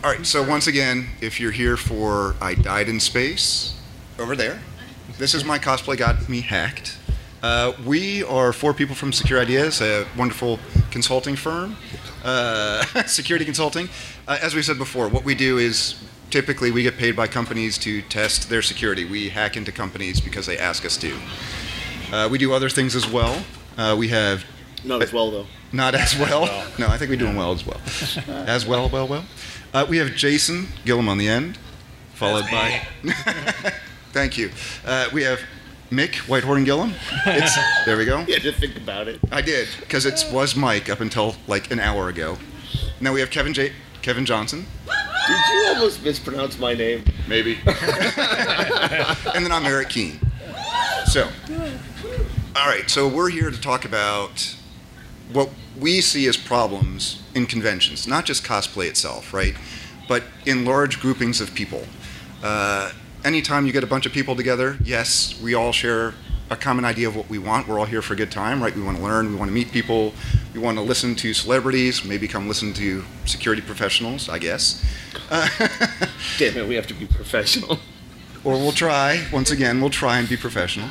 All right, so once again, if you're here for I Died in Space, over there, this is my cosplay got me hacked. We are 4 people from Secure Ideas, a wonderful consulting firm, security consulting. As we said before, what we do is typically we get paid by companies to test their security. We hack into companies because they ask us to. We do other things as well. We have... Not as well, though. Not as well? No, I think we're doing well as well. As well, well. We have Jason Gillum on the end, followed by... Thank you. We have Mick Whitehorn Gillum. There we go. You had to think about it. I did, because it was Mike up until like an hour ago. Now we have Kevin Johnson. Did you almost mispronounce my name? Maybe. And then I'm Eric Keene. So, all right, so we're here to talk about what we see as problems in conventions, not just cosplay itself, right? But in large groupings of people. Anytime you get a bunch of people together, yes, we all share a common idea of what we want. We're all here for a good time, right? We want to learn, we want to meet people, we want to listen to celebrities, maybe come listen to security professionals, I guess. Damn it, we have to be professional. Or we'll try, once again, we'll try and be professional.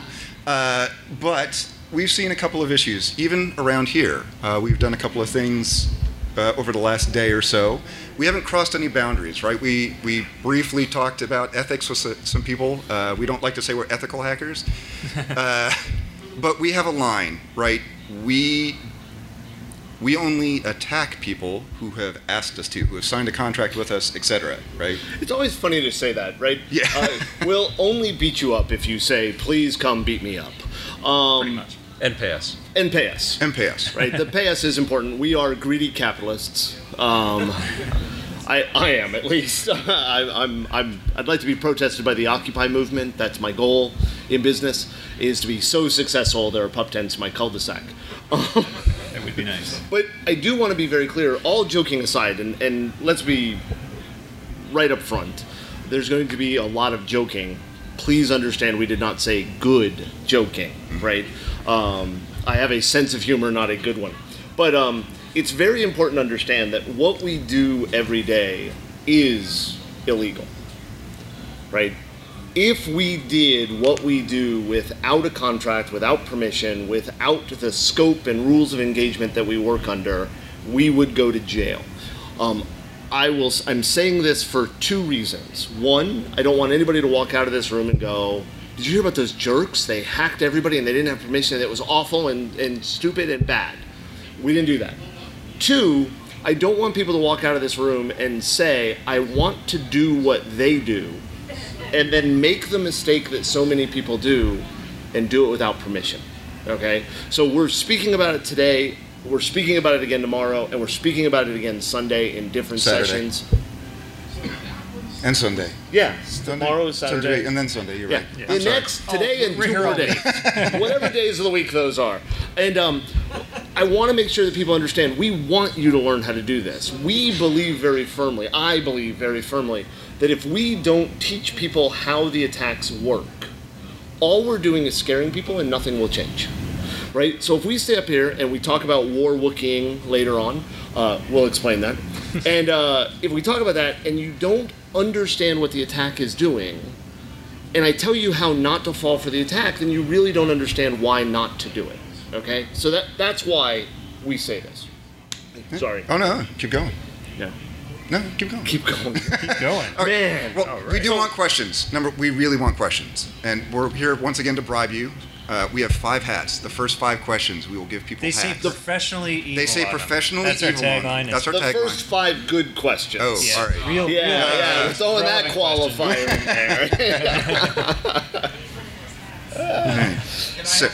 But we've seen a couple of issues, even around here. We've done a couple of things over the last day or so. We haven't crossed any boundaries, right? We briefly talked about ethics with some people. We don't like to say we're ethical hackers. But we have a line, right? We only attack people who have asked us to, who have signed a contract with us, etc., right? It's always funny to say that, right? Yeah. We'll only beat you up if you say, please come beat me up. Pretty much. And pay us. And pay us. And pay us. Right? The pay us is important. We are greedy capitalists. I am, at least. I'd like to be protested by the Occupy movement. That's my goal in business, is to be so successful there are pup tents in my cul-de-sac. That would be nice. But I do want to be very clear, all joking aside, and let's be right up front, there's going to be a lot of joking. Please understand we did not say good joking, right? I have a sense of humor, not a good one. But it's very important to understand that what we do every day is illegal, right? If we did what we do without a contract, without permission, without the scope and rules of engagement that we work under, we would go to jail. I'm saying this for 2 reasons. One, I don't want anybody to walk out of this room and go, did you hear about those jerks? They hacked everybody and they didn't have permission and it was awful and stupid and bad. We didn't do that. 2, I don't want people to walk out of this room and say, I want to do what they do, and then make the mistake that so many people do and do it without permission, okay? So we're speaking about it today, we're speaking about it again tomorrow, and we're speaking about it again Sunday in different Saturday. sessions. And Sunday. Yeah, tomorrow is Saturday. And then Sunday, you're Yeah. right. The next, today and 2 more days. Whatever days of the week those are. And I want to make sure that people understand, we want you to learn how to do this. We believe very firmly, I believe very firmly, that if we don't teach people how the attacks work, all we're doing is scaring people and nothing will change. Right? So if we stay up here and we talk about war Wookieing later on, we'll explain that. And if we talk about that and you don't understand what the attack is doing, and I tell you how not to fall for the attack, then you really don't understand why not to do it. Okay? So that's why we say this. Sorry. Oh, no, keep going. No. No, keep going. Keep going. Keep going. All right. Man. Well, we do want questions. We really want questions. And we're here once again to bribe you. We have 5 hats. The first 5 questions we will give people They say hats. professionally evil. They say on them. professionally That's our evil. on them. tagline. That's our The tagline. first 5 good questions. Oh, Yeah. all right. Real, Yeah, throwing that relevant qualifier in there. So,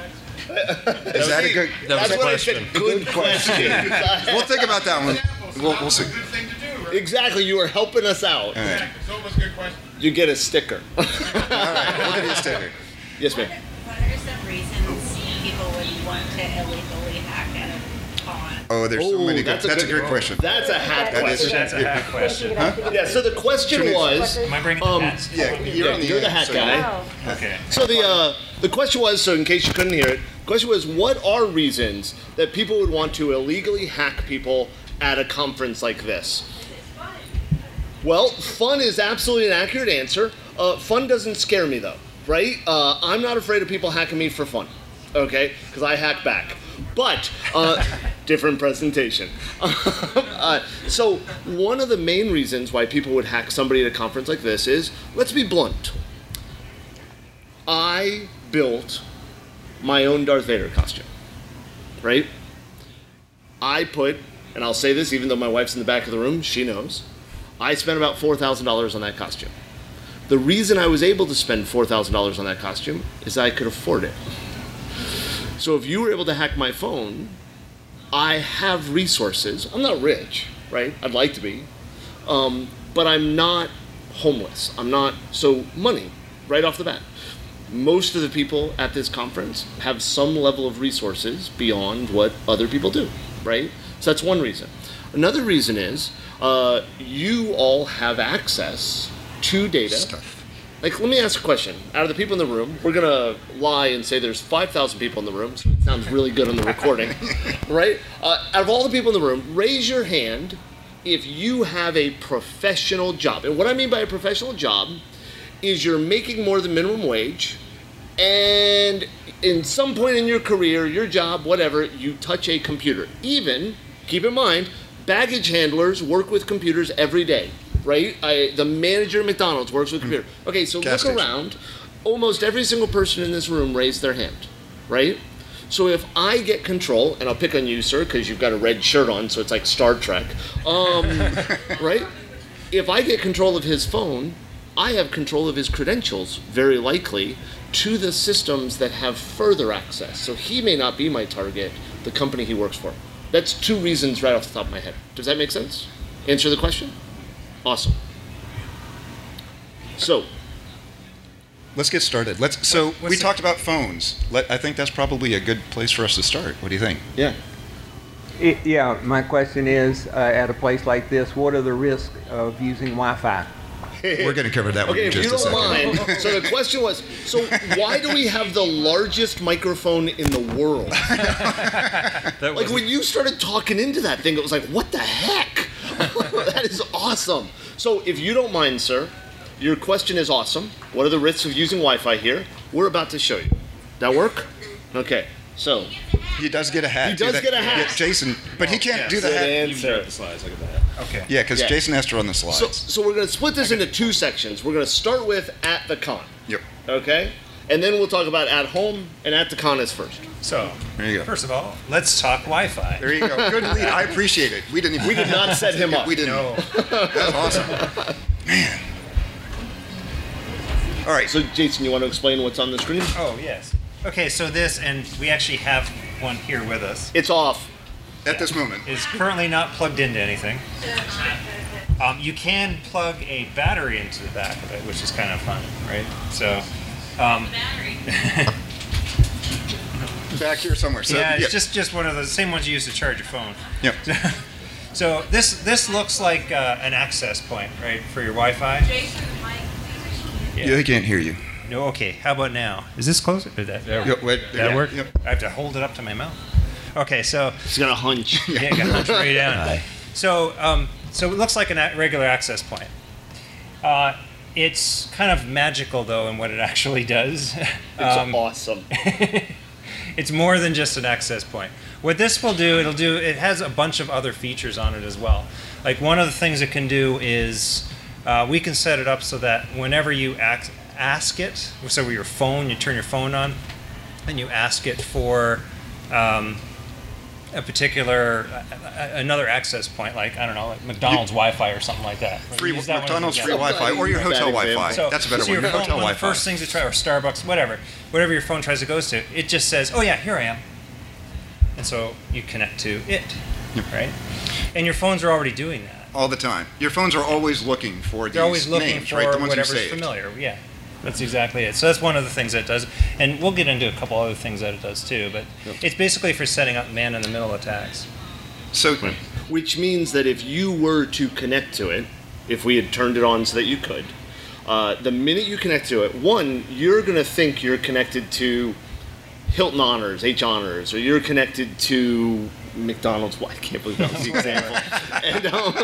is that a good? That was That's a what I question. said. Good question. We'll think about that one. We'll see. Good thing to do, right? Exactly. You are helping us out. All right. So it was a good question. You get a sticker. All right. We'll get you a sticker. Yes, ma'am. What are some reasons people would want to illegally hack at a con? Oh, there's so Oh, many. that's That's a a good- great question. That's a hack That is- question. That's a hack question. Yeah, so the question was, Am I bringing the hats? Yeah, you're on the you're the end, hat so- guy. Oh, Okay. So the question was, so in case you couldn't hear it, the question was, what are reasons that people would want to illegally hack people at a conference like this? Well, fun is absolutely an accurate answer. Fun doesn't scare me though, right? I'm not afraid of people hacking me for fun, okay? Because I hack back. But, different presentation. So one of the main reasons why people would hack somebody at a conference like this is, let's be blunt. I built my own Darth Vader costume, right? I put, and I'll say this even though my wife's in the back of the room, she knows, I spent about $4,000 on that costume. The reason I was able to spend $4,000 on that costume is I could afford it. So if you were able to hack my phone, I have resources. I'm not rich, right? I'd like to be. But I'm not homeless. I'm not, so money, right off the bat. Most of the people at this conference have some level of resources beyond what other people do, right? So that's one reason. Another reason is you all have access to data. Stuff. Like, let me ask a question. Out of the people in the room, we're going to lie and say there's 5,000 people in the room, so it sounds really good on the recording, right? Out of all the people in the room, raise your hand if you have a professional job. And what I mean by a professional job is you're making more than minimum wage, and in some point in your career, your job, whatever, you touch a computer. Even, keep in mind, baggage handlers work with computers every day. Right? The manager at McDonald's works with a computer. Okay, so Gas look station. around. Almost every single person in this room raised their hand, right? So if I get control, and I'll pick on you, sir, because you've got a red shirt on, so it's like Star Trek, right? If I get control of his phone, I have control of his credentials, very likely, to the systems that have further access. So he may not be my target, the company he works for. That's two reasons right off the top of my head. Does that make sense? Answer the question? Awesome. So, Let's get started. We talked about phones. I think that's probably a good place for us to start. What do you think? yeah. Yeah, my question is, at a place like this, what are the risks of using Wi-Fi? We're going to cover that one Okay, in if just you a don't second. mind. So the question was, so why do we have the largest microphone in the world? Like when you started talking into that thing, it was like, what the heck? That is awesome. So if you don't mind, sir, your question is awesome. What are the risks of using Wi-Fi here? We're about to show you. That work? Okay. So He does get a hat. He does Do that- get a hat. Yeah, Jason, but he can't do the Good hat. answer. The slides, look at that. Okay. Yeah, because Yeah. Jason has to run the slides. So we're going to split this into two sections. We're going to start with at the con. Yep. Okay? And then we'll talk about at home, and at the con is first. So, There you go. first of all, let's talk Wi-Fi. There you go. Good lead. I appreciate it. We didn't. Even, We did not set him up. We didn't. No. That's awesome. Man. All right. So, Jason, you want to explain what's on the screen? Oh, yes. Okay, so this, and we actually have one here with us, It's off. At this moment, is currently not plugged into anything. You can plug a battery into the back of it, which is kind of fun, right? So, back here somewhere. So, yeah, it's just one of the same ones you use to charge your phone. Yep. So this looks like an access point, right, for your Wi-Fi. Jason, Mike, Yeah, they can't hear you. No, okay. How about now? Is this closer? Did that Yep, wait, that yeah, work? yep. I have to hold it up to my mouth. Okay, so He's going to hunch. yeah, got to hunch way down. So so it looks like a regular access point. It's kind of magical though in what it actually does. It's awesome. It's more than just an access point. What this will do, it has a bunch of other features on it as well. Like one of the things it can do is we can set it up so that whenever you ask it, so with your phone, you turn your phone on, and you ask it for a particular another access point, like I don't know, like McDonald's Wi-Fi or something like that. Free Use that one as McDonald's an free example. Wi-Fi or your Bad hotel example. Wi-Fi. That's a better so one. your Your phone, hotel one of the Wi-Fi. first things you try, or Starbucks, whatever your phone tries to go to, it just says, "Oh yeah, here I am," and so you connect to it, right? And your phones are already doing that. All the time. Your phones are always looking for these They're always looking names, for right? The ones you whatever's saved. familiar. Yeah, that's exactly it. So that's one of the things that it does, and we'll get into a couple other things that it does too. But it's basically for setting up man-in-the-middle attacks. So, Which means that if you were to connect to it, if we had turned it on so that you could, the minute you connect to it, one, you're going to think you're connected to Hilton Honors, H Honors, or you're connected to McDonald's. Well, I can't believe that was the example. And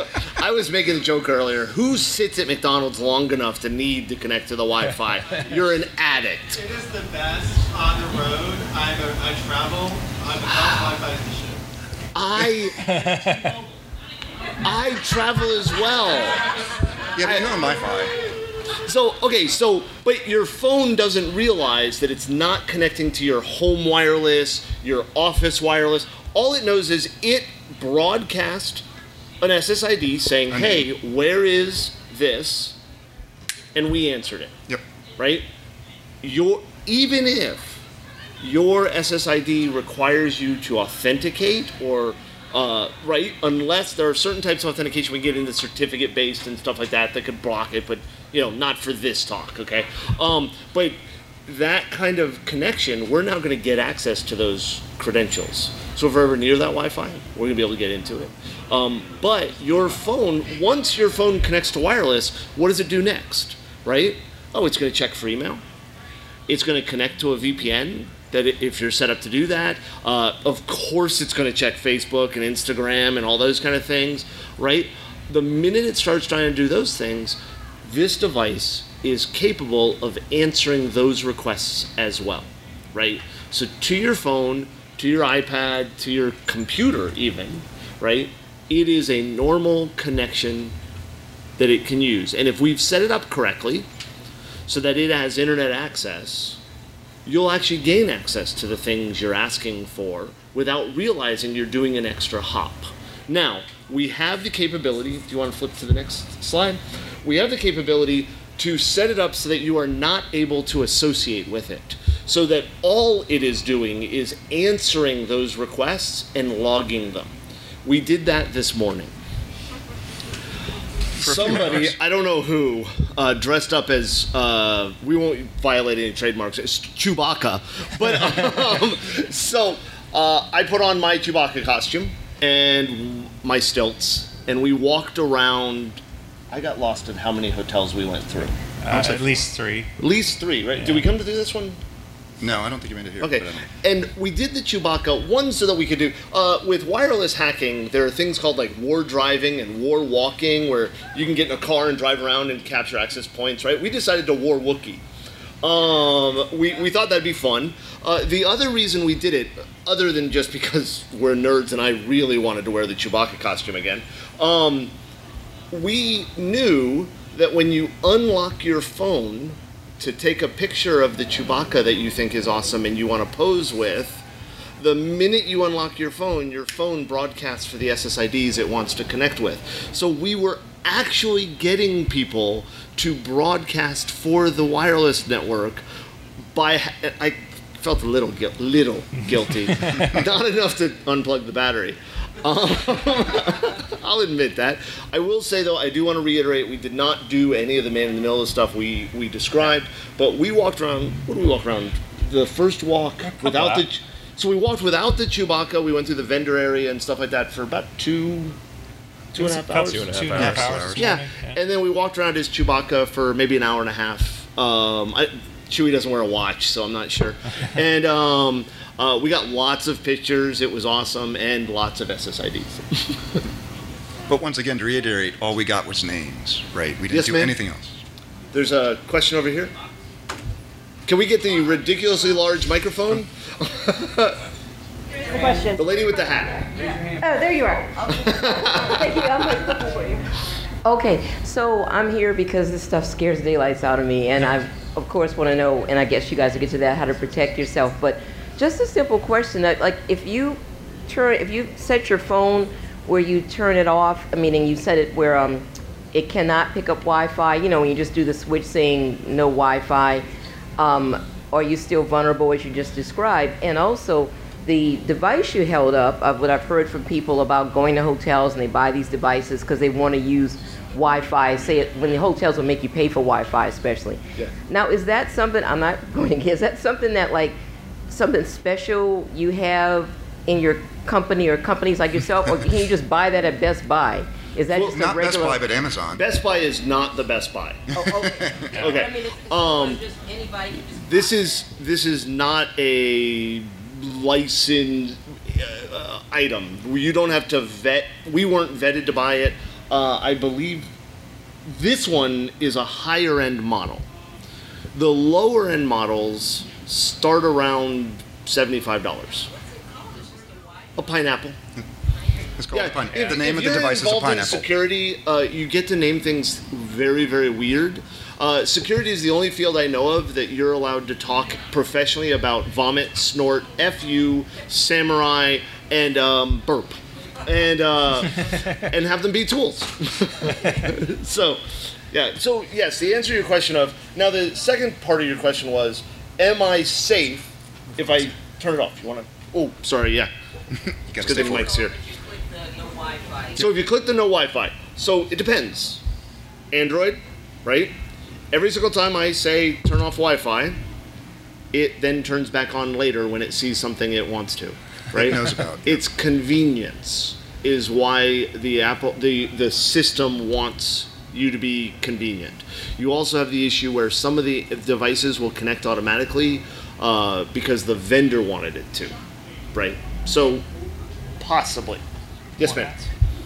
I was making a joke earlier. Who sits at McDonald's long enough to need to connect to the Wi-Fi? You're an addict. It is the best on the road. I travel. The best Wi-Fi is the shit. I travel as well. Yeah, but you're on Wi-Fi. But your phone doesn't realize that it's not connecting to your home wireless, your office wireless. All it knows is it broadcast an SSID saying, hey, where is this? And we answered it. Yep. Right? Even if your SSID requires you to authenticate or right, unless there are certain types of authentication we get into certificate-based and stuff like that could block it, but not for this talk, okay? But that kind of connection, we're now going to get access to those credentials. So if we're ever near that Wi-Fi, we're going to be able to get into it. But your phone, once your phone connects to wireless, what does it do next, right? Oh, it's going to check for email. It's going to connect to a VPN. That if you're set up to do that, of course it's going to check Facebook and Instagram and all those kind of things, right? The minute it starts trying to do those things, this device is capable of answering those requests as well, right? So to your phone, to your iPad, to your computer even, right? It is a normal connection that it can use. And if we've set it up correctly so that it has internet access, you'll actually gain access to the things you're asking for without realizing you're doing an extra hop. Now, we have the capability, do you want to flip to the next slide? We have the capability to set it up so that you are not able to associate with it. So that all it is doing is answering those requests and logging them. We did that this morning. Somebody, I don't know who, dressed up as, we won't violate any trademarks, it's Chewbacca. But, I put on my Chewbacca costume and my stilts, and we walked around. I got lost in how many hotels we went through. At least 3. At least 3, right? Yeah. Did we come to do this one? No, I don't think you made it here. Okay, but I mean. and we did the Chewbacca, one so that we could do, with wireless hacking, there are things called like war driving and war walking, where you can get in a car and drive around and capture access points, right? We decided to war Wookiee. We thought that'd be fun. The other reason we did it, other than just because we're nerds and I really wanted to wear the Chewbacca costume again, we knew that when you unlock your phone to take a picture of the Chewbacca that you think is awesome and you want to pose with, the minute you unlock your phone broadcasts for the SSIDs it wants to connect with. So we were actually getting people to broadcast for the wireless network by, I felt a little guilty, not enough to unplug the battery. I'll admit that. I will say, though, I do want to reiterate, we did not do any of the man-in-the-middle stuff we described, but we walked around, what did we walk around? The first walk without the... So we walked without the Chewbacca, we went through the vendor area and stuff like that for about two and a half hours. 2.5 hours. Yeah, and then we walked around as Chewbacca for maybe an hour and a half. Chewie doesn't wear a watch, so I'm not sure. And we got lots of pictures. It was awesome, and lots of SSIDs. But once again, to reiterate, all we got was names, right? We didn't do anything else. There's a question over here. Can we get the ridiculously large microphone? Question. The lady with the hat. Oh, there you are. Thank you. I'm looking for you. Okay, so I'm here because this stuff scares the daylights out of me, and I, of course, want to know, and I guess you guys will get to that, how to protect yourself. But just a simple question, like if you set your phone where you turn it off, meaning you set it where it cannot pick up Wi-Fi, you know, when you just do the switch saying no Wi-Fi, are you still vulnerable as you just described? And also, the device you held up, what I've heard from people about going to hotels and they buy these devices because they want to use Wi-Fi, say it, when the hotels will make you pay for Wi-Fi especially. Yeah. Now, is that something, I'm not going to guess, is that something that like, something special you have in your company or companies like yourself, or can you just buy that at Best Buy? Is that just Not a regular? Best Buy, but Amazon. Best Buy is not the Best Buy. Oh, okay. Okay. I mean, it's just anybody can just This is not a licensed item. You don't have to vet. We weren't vetted to buy it. I believe this one is a higher end model. The lower end models start around $75. A pineapple. It's called a pineapple. If, The name if of the you're device is a involved in pineapple. security, you get to name things very, very weird. Security is the only field I know of that you're allowed to talk professionally about vomit, snort, FU, samurai, and burp, and have them be tools. So, yeah. So yes, the answer to your question of now the second part of your question was, am I safe if I turn it off? You want to? Oh, sorry. Yeah. You It's gotta good stay thing Mike's here. Click the no Wi-Fi. So if you click the no Wi-Fi, so it depends. Android, right? Every single time I say turn off Wi-Fi, it then turns back on later when it sees something it wants to, right? It knows about. It's convenience is why the system wants you to be convenient. You also have the issue where some of the devices will connect automatically because the vendor wanted it to, right? So possibly, yes, ma'am.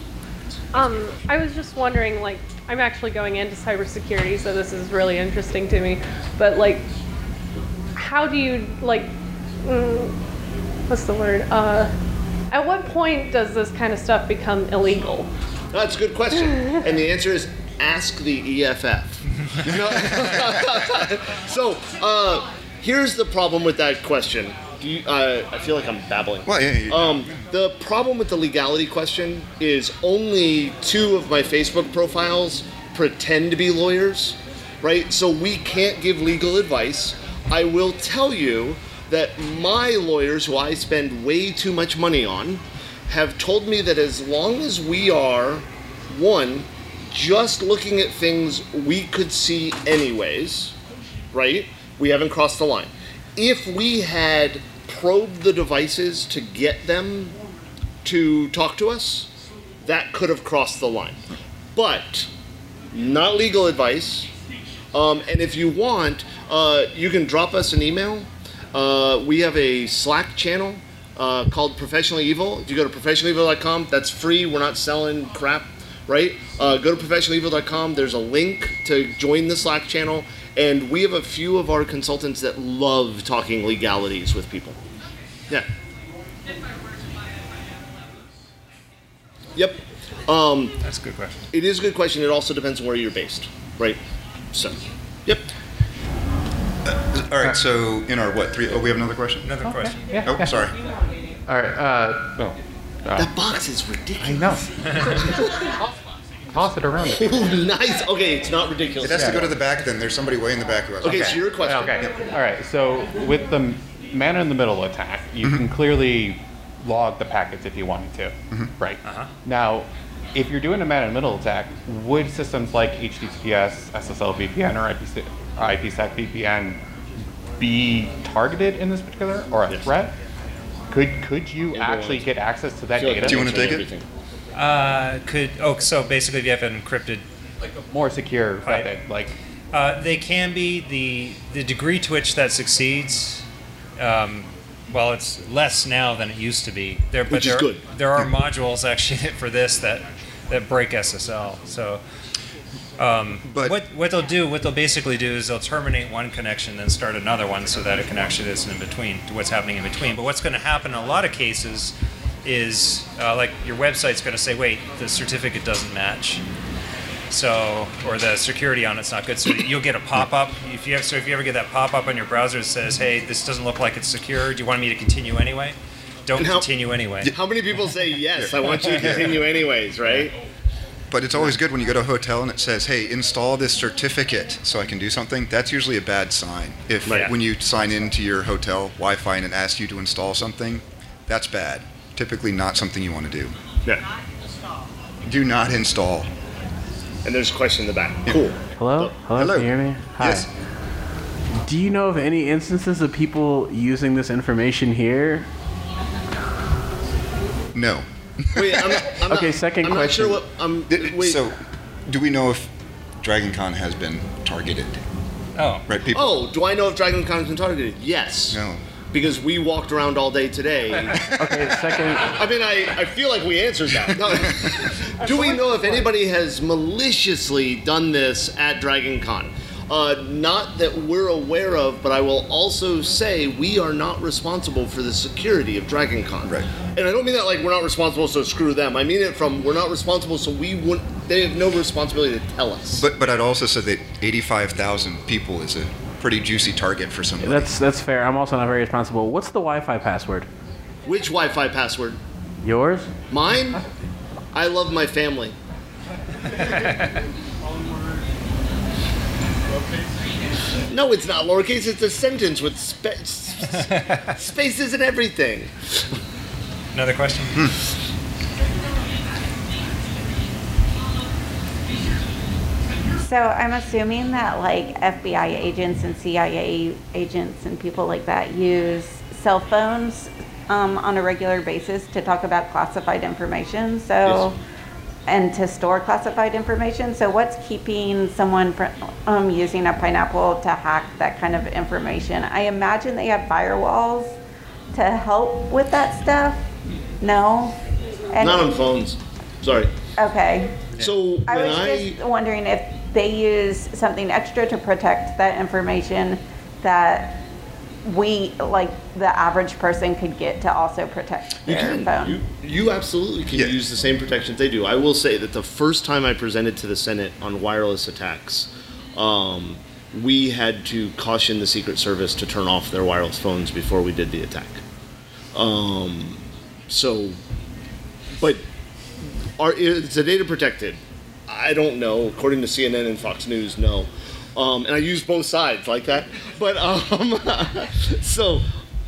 I was just wondering, like, I'm actually going into cybersecurity, so this is really interesting to me. But like, how do you like? What's the word? At what point does this kind of stuff become illegal? That's a good question, and the answer is ask the EFF. So here's the problem with that question. I feel like I'm babbling. Well, yeah. The problem with the legality question is only 2 of my Facebook profiles pretend to be lawyers, right? So we can't give legal advice. I will tell you that my lawyers, who I spend way too much money on, have told me that as long as we are, one, just looking at things we could see anyways, right? We haven't crossed the line. If we had probed the devices to get them to talk to us, that could have crossed the line. But not legal advice. And if you want, you can drop us an email. We have a Slack channel called Professionally Evil. If you go to professionallyevil.com, that's free. We're not selling crap, right? Go to professionallyevil.com. There's a link to join the Slack channel. And we have a few of our consultants that love talking legalities with people. Yeah. Yep. That's a good question. It is a good question. It also depends on where you're based, right? So, yep. All right. So in our what 3? Oh, we have another question. Another question. Oh, sorry. All right. That box is ridiculous. I know. Toss it around. Oh, nice. Okay, it's not ridiculous. It has to go to the back. Then there's somebody way in the back who has. Okay, so your question. Okay. All right. So with the man in the middle attack, you can clearly log the packets if you wanted to, right? Now, if you're doing a man in the middle attack, would systems like HTTPS, SSL VPN, or IPsec VPN be targeted in this particular or a threat? Could you actually get access to that data? Do you want to take it? So basically, if you have an encrypted, More secure method, like they can be the degree to which that succeeds. Well, it's less now than it used to be. Which is good. There are modules actually for this that break SSL. So, But- what they'll basically do is they'll terminate one connection, then start another one, so that it can actually listen in between to what's happening in between. But what's going to happen in a lot of cases is like your website's going to say, wait, the certificate doesn't match. So, or the security on it's not good. So you'll get a pop-up. If you ever get that pop-up on your browser that says, hey, this doesn't look like it's secure. Do you want me to continue anyway? Don't continue anyway. How many people say yes? I want you to continue anyways, right? But it's always good when you go to a hotel and it says, hey, install this certificate so I can do something. That's usually a bad sign. If when you sign into your hotel Wi-Fi and it asks you to install something, that's bad. Typically not something you want to do. Yeah. Do not install. And there's a question in the back. Cool. Hello? Hello. Can you hear me? Hi. Yes. Do you know of any instances of people using this information here? No. Wait, I'm Okay, not, second I'm question. not sure what. Wait. So, do we know if DragonCon has been targeted? Oh. Right, people. Oh, do I know if DragonCon has been targeted? Yes. No. because we walked around all day today. Okay, second. I mean, I feel like we answered that. No. Do we know if anybody has maliciously done this at Dragon Con? Not that we're aware of, but I will also say we are not responsible for the security of Dragon Con. Right. And I don't mean that like we're not responsible, so screw them. I mean it from we're not responsible, so they have no responsibility to tell us. But I'd also say that 85,000 people is a pretty juicy target for somebody. That's fair. I'm also not very responsible. What's the Wi-Fi password? Which Wi-Fi password? Yours? Mine? I love my family. No, it's not lowercase. It's a sentence with spaces and everything. Another question? So I'm assuming that like FBI agents and CIA agents and people like that use cell phones on a regular basis to talk about classified information. So. Yes. And to store classified information. So what's keeping someone from using a Pineapple to hack that kind of information? I imagine they have firewalls to help with that stuff. No? And not on phones. Sorry. Okay. So I was just wondering if they use something extra to protect that information that we, like the average person, could get to also protect their phone. You absolutely can use the same protections they do. I will say that the first time I presented to the Senate on wireless attacks, we had to caution the Secret Service to turn off their wireless phones before we did the attack. Is the data protected? I don't know. According to CNN and Fox News, no. And I use both sides like that. But, so,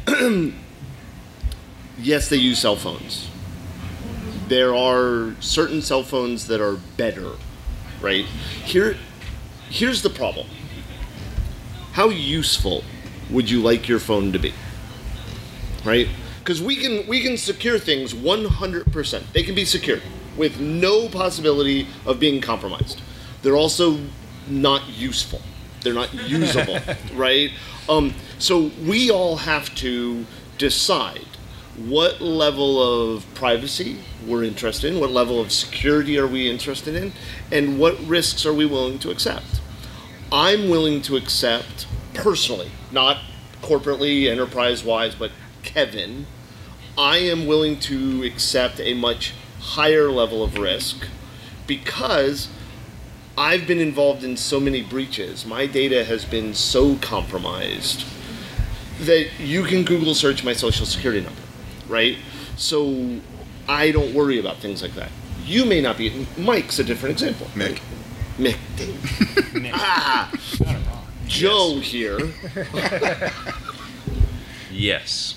yes, they use cell phones. There are certain cell phones that are better, right? Here's the problem. How useful would you like your phone to be, right? Because we can secure things 100%. They can be secured with no possibility of being compromised. They're also not useful. They're not usable, right? So we all have to decide what level of privacy we're interested in, what level of security are we interested in, and what risks are we willing to accept. I'm willing to accept personally, not corporately, enterprise-wise, but Kevin, I am willing to accept a much higher level of risk because I've been involved in so many breaches. My data has been so compromised that you can Google search my social security number, right? So I don't worry about things like that. You may not be. Mike's a different example. Mick. Mick. Joe yes. here. Yes.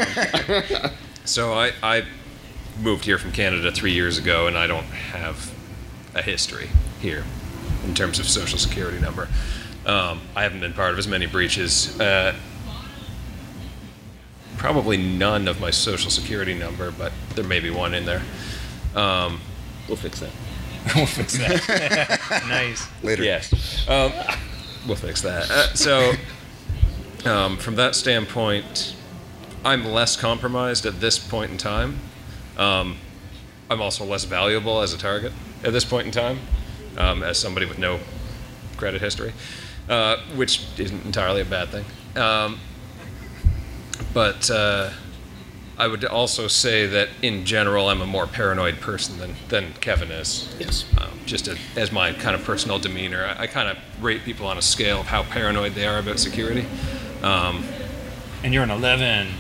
So I moved here from Canada 3 years ago, and I don't have a history here in terms of social security number. I haven't been part of as many breaches. Probably none of my social security number, but there may be one in there. We'll fix that. We'll fix that. Nice. Later. Yes. We'll fix that. From that standpoint, I'm less compromised at this point in time. I'm also less valuable as a target at this point in time, as somebody with no credit history, which isn't entirely a bad thing. But I would also say that in general, I'm a more paranoid person than Kevin is. Yes. Just as my kind of personal demeanor, I kind of rate people on a scale of how paranoid they are about security. And you're an 11.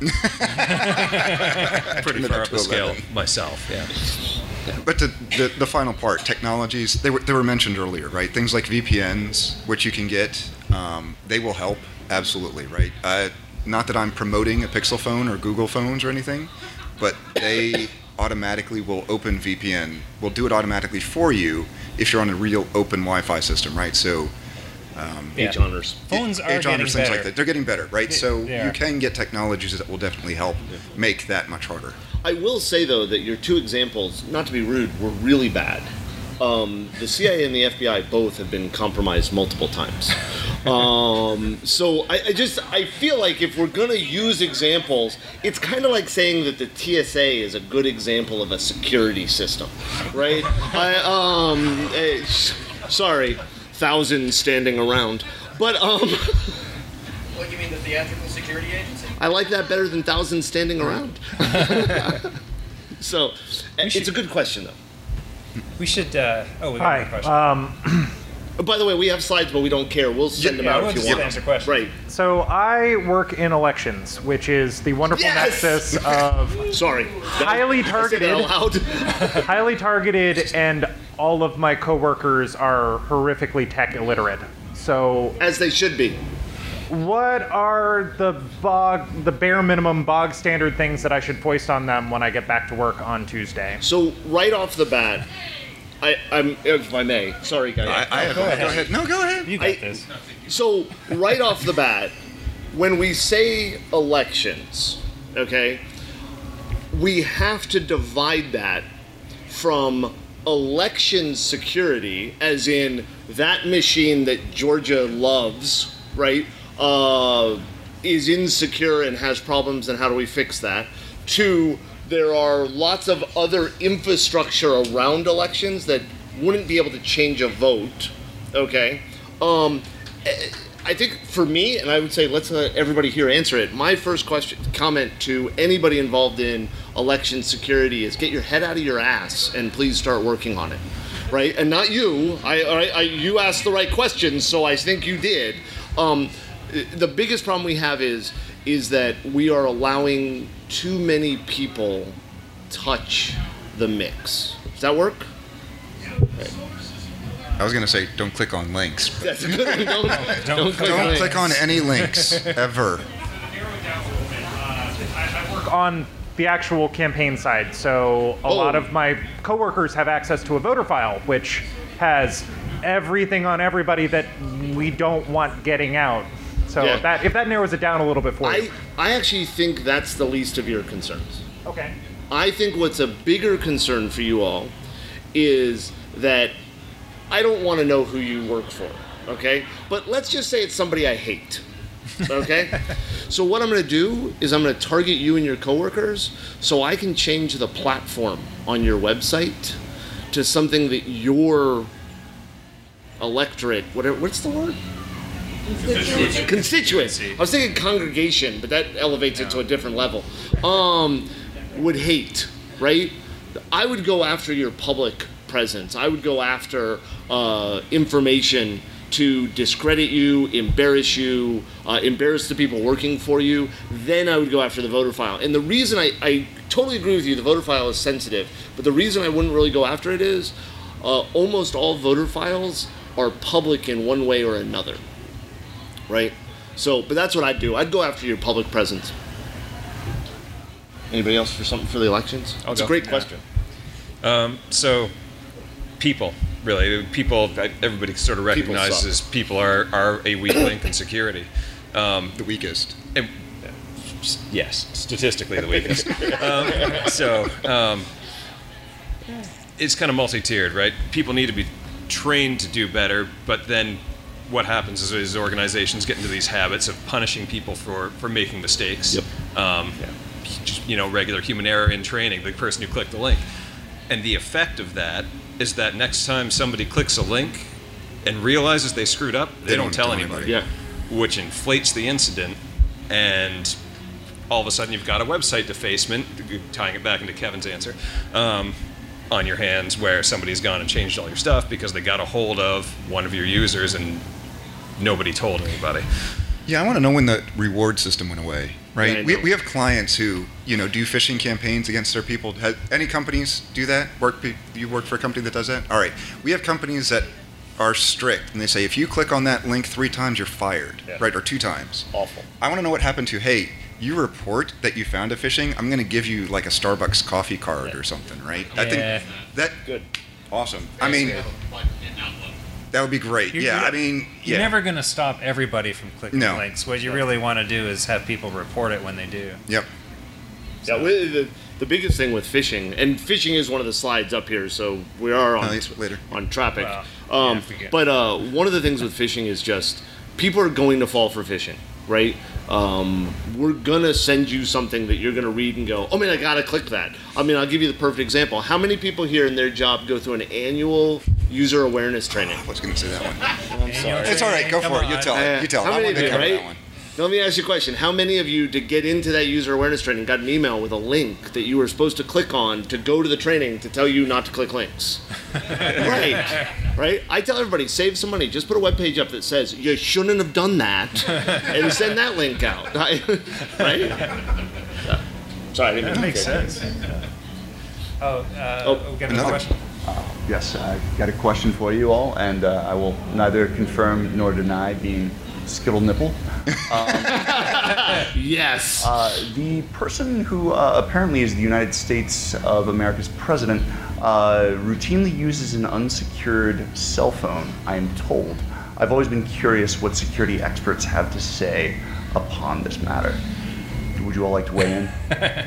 Pretty far up the scale myself, yeah. But the final part, technologies, they were mentioned earlier, right? Things like VPNs, which you can get, they will help, absolutely, right? Not that I'm promoting a Pixel phone or Google phones or anything, but they automatically will open VPN, will do it automatically for you if you're on a real open Wi-Fi system, right? So H honors. Phones are H getting honors, things better. like that. They're getting better, right? So Yeah. you can get technologies that will definitely help make that much harder. I will say, though, that your two examples, not to be rude, were really bad. the CIA and the FBI both have been compromised multiple times. So I feel like if we're going to use examples, it's kind of like saying that the TSA is a good example of a security system, right? Sorry, thousands standing around. But, What, you mean the theatrical security agency? I like that better than thousands standing around. So, it's a good question, though. We should. We got a question. By the way, we have slides, but we don't care. We'll send them out if you want. Answer questions. Right. So I work in elections, which is the wonderful nexus of sorry, highly targeted, highly targeted, and all of my coworkers are horrifically tech illiterate. So as they should be. What are the bare minimum bog standard things that I should foist on them when I get back to work on Tuesday? So right off the bat, I'm if I may, sorry guys. Go ahead. No, go ahead. You got this. So right off the bat, when we say elections, okay, we have to divide that from election security, as in that machine that Georgia loves, right? Is insecure and has problems, and how do we fix that? To there are lots of other infrastructure around elections that wouldn't be able to change a vote, okay? I think for me, and I would say let's let everybody here answer it, my first comment to anybody involved in election security is get your head out of your ass and please start working on it, right? And not you, you asked the right questions, so I think you did. The biggest problem we have is that we are allowing too many people touch the mix. Does that work? Right. I was going to say, don't click on links. That's a good one. Don't click on any links, ever. I work on the actual campaign side, so a lot of my coworkers have access to a voter file, which has everything on everybody that we don't want getting out. So if that narrows it down a little bit for you. I actually think that's the least of your concerns. Okay. I think what's a bigger concern for you all is that I don't want to know who you work for, okay? But let's just say it's somebody I hate, okay? So what I'm going to do is I'm going to target you and your coworkers so I can change the platform on your website to something that your electorate, what's the word? Constituency. I was thinking congregation, but that elevates it to a different level. Would hate, right? I would go after your public presence. I would go after information to discredit you, embarrass the people working for you. Then I would go after the voter file. And the reason I totally agree with you, the voter file is sensitive, but the reason I wouldn't really go after it is almost all voter files are public in one way or another. Right? So, but that's what I'd do. I'd go after your public presence. Anybody else for something for the elections? It's a great question. So, people, really. Everybody sort of recognizes people are a weak link in security. The weakest. Yes, statistically the weakest. It's kind of multi-tiered, right? People need to be trained to do better, but then what happens is organizations get into these habits of punishing people for making mistakes. Yep. Just, regular human error in training, the person who clicked the link. And the effect of that is that next time somebody clicks a link and realizes they screwed up, they don't tell anybody. Yeah. Which inflates the incident, and all of a sudden you've got a website defacement, tying it back into Kevin's answer, on your hands where somebody's gone and changed all your stuff because they got a hold of one of your users and nobody told anybody. Yeah, I want to know when the reward system went away, right? Yeah, we have clients who, do phishing campaigns against their people. Any companies do that? You work for a company that does that? All right. We have companies that are strict, and they say, if you click on that link 3 times, you're fired, right? Or 2 times. Awful. I want to know what happened to, hey, you report that you found a phishing, I'm going to give you like a Starbucks coffee card or something, right? Yeah. I think that... Good. Awesome. I mean... That would be great. You're never going to stop everybody from clicking links. What you really want to do is have people report it when they do. Yep. Yeah, the biggest thing with phishing, and phishing is one of the slides up here, so we are on later on traffic. Well, But one of the things with phishing is just people are going to fall for phishing, right? We're gonna send you something that you're gonna read and go, oh man, I gotta click that. I mean, I'll give you the perfect example. How many people here in their job go through an annual user awareness training? I was gonna say that one. I'm sorry. It's all right. Go for it. You tell it. You tell it. How I many wanted of to you, cover right? that one. Now, let me ask you a question. How many of you, to get into that user awareness training, got an email with a link that you were supposed to click on to go to the training to tell you not to click links? Right? I tell everybody, save some money. Just put a web page up that says, you shouldn't have done that, and send that link out. Right? Sorry, I didn't mean That to makes take sense. We got another question. Yes, I got a question for you all, and I will neither confirm nor deny being Skittle Nipple. Yes. The person who apparently is the United States of America's president routinely uses an unsecured cell phone, I am told. I've always been curious what security experts have to say upon this matter. Would you all like to weigh in?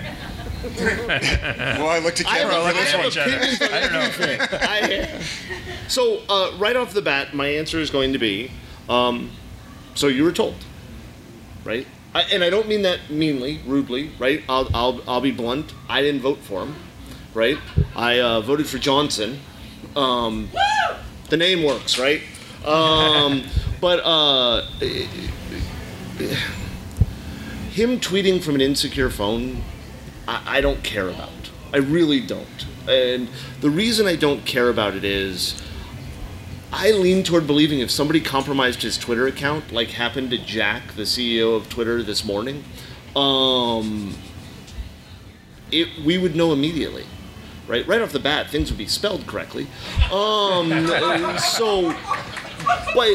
Well, I looked at camera for this one. I don't know. So right off the bat, my answer is going to be, so you were told, right? And I don't mean that meanly, rudely, right? I'll be blunt. I didn't vote for him, right? I voted for Johnson. The name works, right? But him tweeting from an insecure phone, I don't care about. I really don't. And the reason I don't care about it is I lean toward believing if somebody compromised his Twitter account, like happened to Jack, the CEO of Twitter this morning, we would know immediately. Right off the bat, things would be spelled correctly. So, but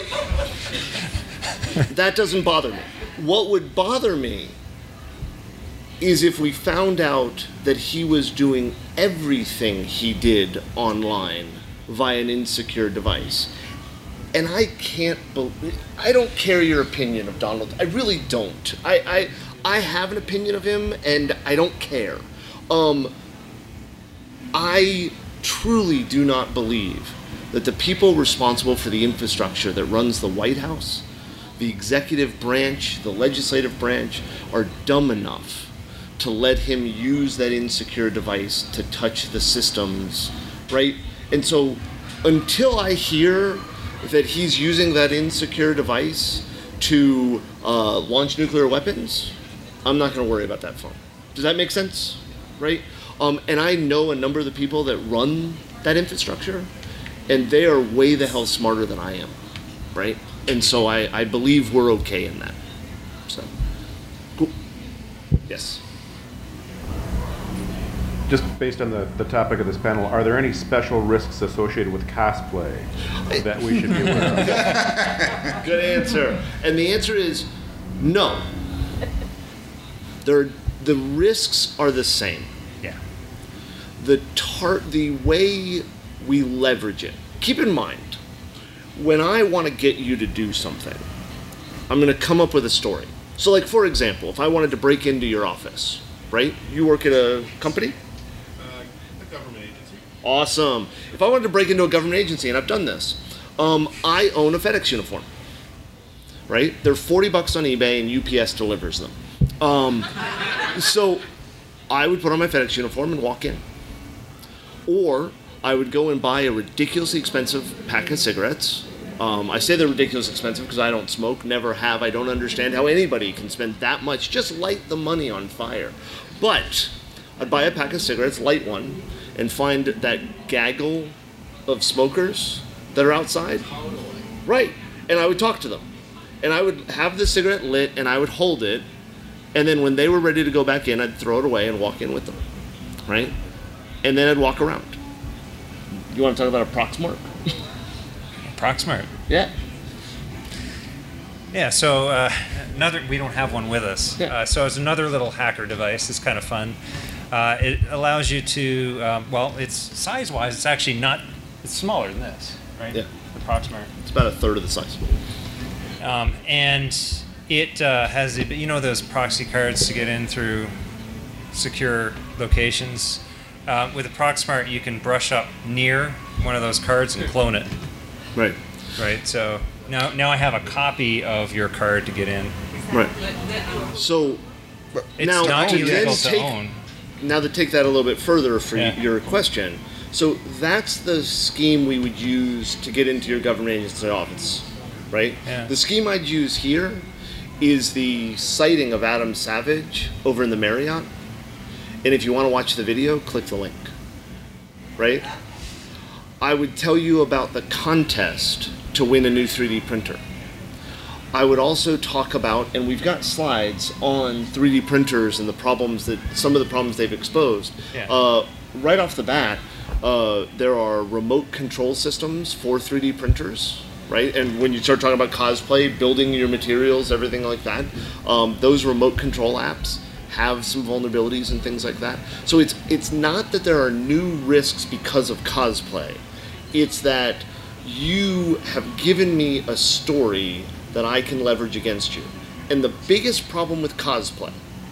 that doesn't bother me. What would bother me is if we found out that he was doing everything he did online via an insecure device. And I can't believe, I don't care your opinion of Donald. I really don't. I have an opinion of him and I don't care. I truly do not believe that the people responsible for the infrastructure that runs the White House, the executive branch, the legislative branch, are dumb enough to let him use that insecure device to touch the systems, right? And so until I hear that he's using that insecure device to launch nuclear weapons, I'm not going to worry about that phone. Does that make sense? Right? And I know a number of the people that run that infrastructure, and they are way the hell smarter than I am, right? And so I believe we're okay in that. So, cool. Yes. Just based on the topic of this panel, are there any special risks associated with cosplay that we should be aware of? Good answer. And the answer is no. The risks are the same. Yeah. The way we leverage it. Keep in mind, when I want to get you to do something, I'm going to come up with a story. So like, for example, if I wanted to break into your office, right? You work at a company? A government agency. Awesome. If I wanted to break into a government agency, and I've done this, I own a FedEx uniform, right? They're $40 on eBay and UPS delivers them. So I would put on my FedEx uniform and walk in. Or I would go and buy a ridiculously expensive pack of cigarettes. I say they're ridiculously expensive because I don't smoke, never have. I don't understand how anybody can spend that much, just light the money on fire. But I'd buy a pack of cigarettes, light one, and find that gaggle of smokers that are outside. Right. And I would talk to them. And I would have the cigarette lit and I would hold it. And then when they were ready to go back in, I'd throw it away and walk in with them. Right? And then I'd walk around. You want to talk about a Proxmark? Proxmark. Yeah. Yeah, so we don't have one with us. Yeah. So it's another little hacker device. It's kind of fun. It allows you to, it's size-wise, it's actually not, it's smaller than this, right? Yeah. The Proxmark. It's about a third of the size. And it has, those proxy cards to get in through secure locations. With the Proxmart, you can brush up near one of those cards and clone it. Right. Right. So now I have a copy of your card to get in. Right. So It's now not to illegal then to take, own. now to take that a little bit further for Yeah. your question. So that's the scheme we would use to get into your government agency office, right? Yeah. The scheme I'd use here is the sighting of Adam Savage over in the Marriott. And if you want to watch the video, click the link, right? I would tell you about the contest to win a new 3D printer. I would also talk about, and we've got slides on 3D printers and the problems that, some of the problems they've exposed. Yeah. Right off the bat, there are remote control systems for 3D printers, right? And when you start talking about cosplay, building your materials, everything like that, those remote control apps have some vulnerabilities and things like that. So it's not that there are new risks because of cosplay. It's that you have given me a story that I can leverage against you. And the biggest problem with cosplay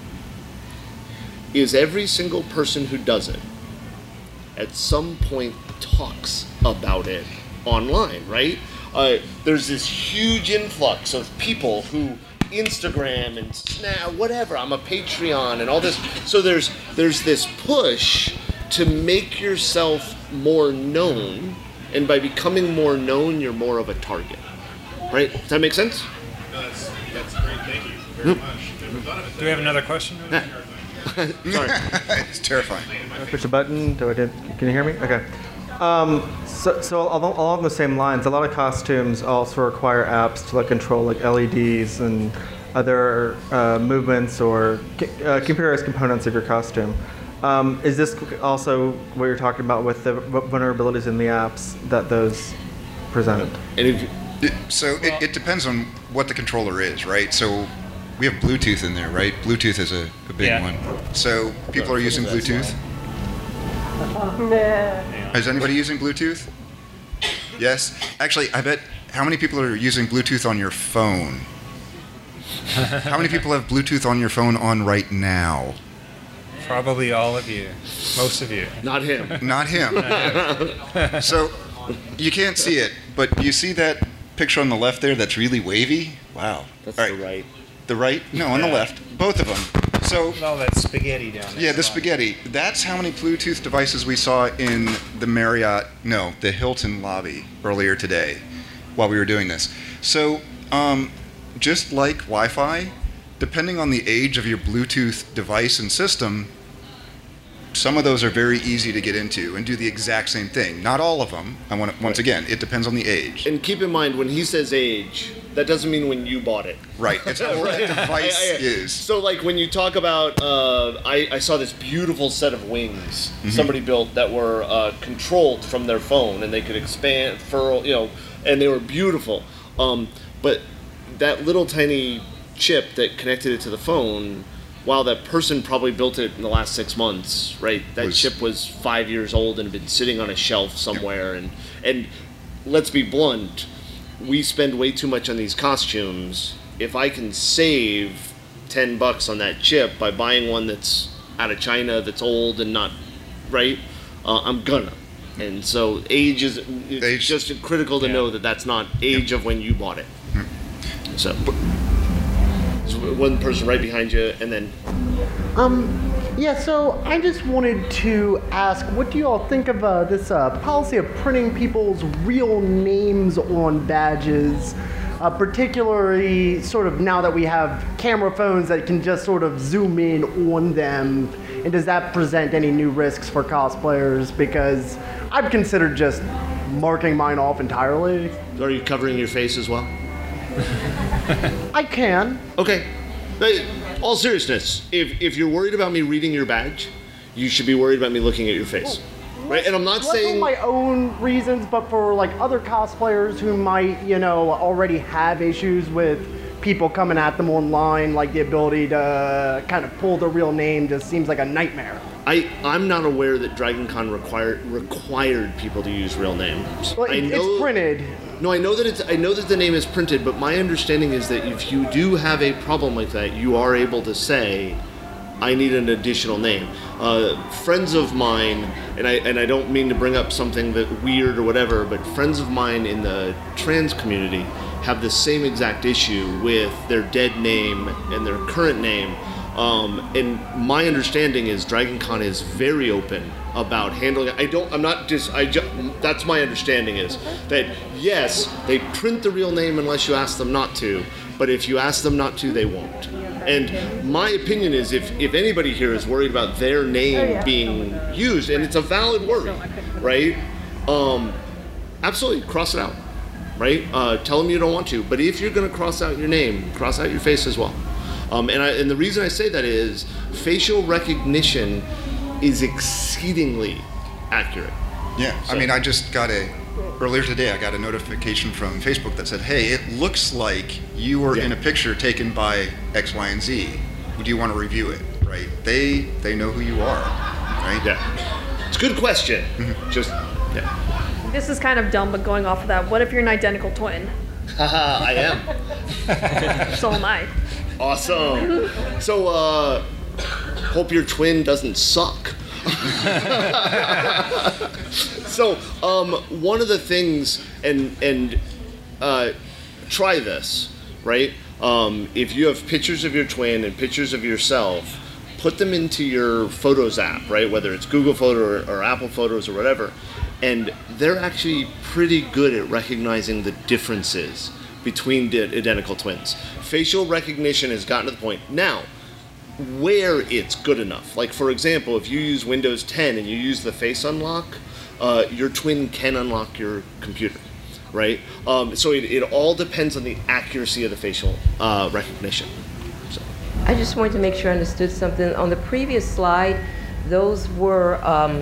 is every single person who does it at some point talks about it online, right? There's this huge influx of people who Instagram and Snap, whatever, I'm a Patreon and all this. So there's this push to make yourself more known, and by becoming more known, you're more of a target. Right? Does that make sense? That's great. Thank you very much. Do we have another question? Sorry. It's terrifying. I push a button. Can you hear me? Okay. So along the same lines, a lot of costumes also require apps to control LEDs and other movements or computerized components of your costume. Is this also what you're talking about with the vulnerabilities in the apps that those presented? So it depends on what the controller is, right? So we have Bluetooth in there, right? Bluetooth is a big one. So people are using Bluetooth. Is anybody using Bluetooth? Yes? Actually, I bet, how many people are using Bluetooth on your phone? How many people have Bluetooth on your phone on right now? Probably all of you. Most of you. Not him. Not him. So you can't see it, but you see that picture on the left there that's really wavy? Wow. That's all right. the right. The right? No, on the left. Both of them. So all that spaghetti down there. Yeah, the spaghetti. That's how many Bluetooth devices we saw in the Marriott, no, the Hilton lobby earlier today while we were doing this. So just like Wi-Fi, depending on the age of your Bluetooth device and system, some of those are very easy to get into and do the exact same thing. Not all of them. Once again, it depends on the age. And keep in mind, when he says age, that doesn't mean when you bought it. Right. It's how that device is. So, like, when you talk about, I saw this beautiful set of wings somebody built that were controlled from their phone, and they could expand, furl, and they were beautiful. But that little tiny chip that connected it to the phone, while that person probably built it in the last 6 months, right? That chip was 5 years old and had been sitting on a shelf somewhere. And let's be blunt, we spend way too much on these costumes. If I can save $10 on that chip by buying one that's out of China, that's old and not right, I'm gonna. And so age is just critical to know that that's not age of when you bought it. So. One person right behind you, and then. Yeah, so I just wanted to ask, what do you all think of this policy of printing people's real names on badges, particularly sort of now that we have camera phones that can just sort of zoom in on them, and does that present any new risks for cosplayers? Because I've considered just marking mine off entirely. Are you covering your face as well? I can. Okay. All seriousness, if you're worried about me reading your badge, you should be worried about me looking at your face. Right? And I'm not saying... for my own reasons, but for like other cosplayers who might, already have issues with people coming at them online, like the ability to kind of pull the real name just seems like a nightmare. I'm not aware that DragonCon required people to use real names. Well, it's printed. No, I know that the name is printed, but my understanding is that if you do have a problem like that, you are able to say, I need an additional name. Friends of mine, and I don't mean to bring up something that weird or whatever, but friends of mine in the trans community have the same exact issue with their dead name and their current name. And my understanding is Dragon Con is very open about handling it. That's my understanding is that yes, they print the real name unless you ask them not to, but if you ask them not to, they won't. And my opinion is if anybody here is worried about their name being used, and it's a valid worry, right? Absolutely, cross it out, right? Tell them you don't want to, but if you're going to cross out your name, cross out your face as well. And the reason I say that is facial recognition is exceedingly accurate. Yeah, So- I mean, earlier today I got a notification from Facebook that said, hey, it looks like you were in a picture taken by X, Y, and Z. Do you want to review it, right? They know who you are, right? Yeah. It's a good question. This is kind of dumb, but going off of that, what if you're an identical twin? Haha, I am. So am I. Awesome. So, hope your twin doesn't suck. So, one of the things, and try this, right? If you have pictures of your twin and pictures of yourself, put them into your Photos app, right? Whether it's Google Photo or Apple Photos or whatever, and they're actually pretty good at recognizing the differences between identical twins. Facial recognition has gotten to the point now where it's good enough. Like, for example, if you use Windows 10 and you use the face unlock, your twin can unlock your computer, right? So it all depends on the accuracy of the facial recognition. So. I just wanted to make sure I understood something. On the previous slide, those were,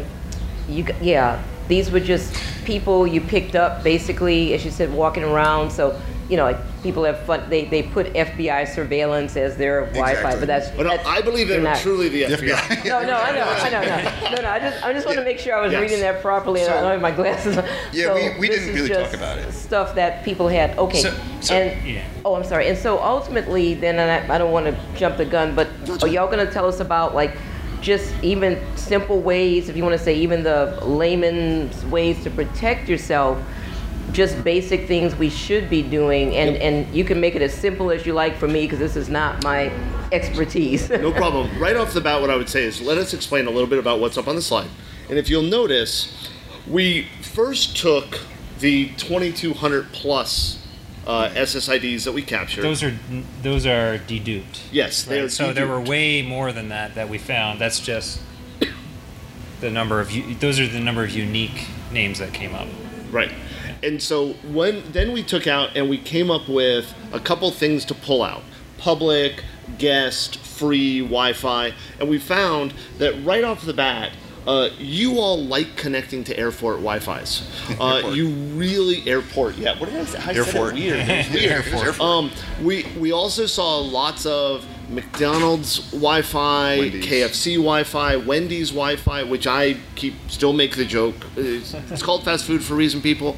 these were just people you picked up, basically, as you said, walking around. So, like people have fun. They put FBI surveillance as their Wi-Fi, but that's. But no, I believe they were truly the FBI. No, I know. I just want to make sure I was reading that properly. And I don't have my glasses on. Yeah, So we this didn't is really talk just about it. Stuff that people had. Okay. Oh, I'm sorry. And so ultimately, then, and I don't want to jump the gun, but are y'all going to tell us about just even simple ways, if you want to say even the layman's ways to protect yourself, just basic things we should be doing, and you can make it as simple as you like for me, because this is not my expertise. No problem. Right off the bat, what I would say is let us explain a little bit about what's up on the slide. And if you'll notice, we first took the 2,200 plus SSIDs that we captured. Those are deduped. Yes, they are So there were deduped. way more than that we found. That's just the number of those are the number of unique names that came up. Right. And so then we took out and we came up with a couple things to pull out. Public, guest, free, Wi-Fi. And we found that right off the bat, you all like connecting to airport Wi-Fi's. You really airport. Yeah. What did I say? I said it weird. It was weird. We also saw lots of McDonald's Wi-Fi, Wendy's. KFC Wi-Fi, Wendy's Wi-Fi, which I still make the joke. It's called fast food for a reason, people.